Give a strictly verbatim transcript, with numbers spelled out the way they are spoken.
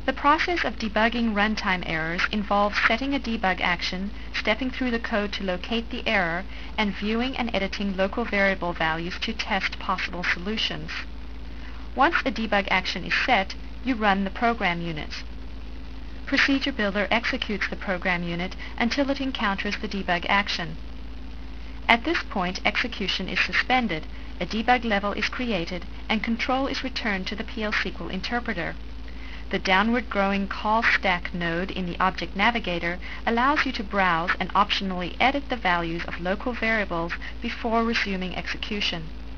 The process of debugging runtime errors involves setting a debug action, stepping through the code to locate the error, and viewing and editing local variable values to test possible solutions. Once a debug action is set, you run the program unit. Procedure Builder executes the program unit until it encounters the debug action. At this point, execution is suspended, a debug level is created, and control is returned to the P L S Q L interpreter. The downward growing call stack node in the Object Navigator allows you to browse and optionally edit the values of local variables before resuming execution.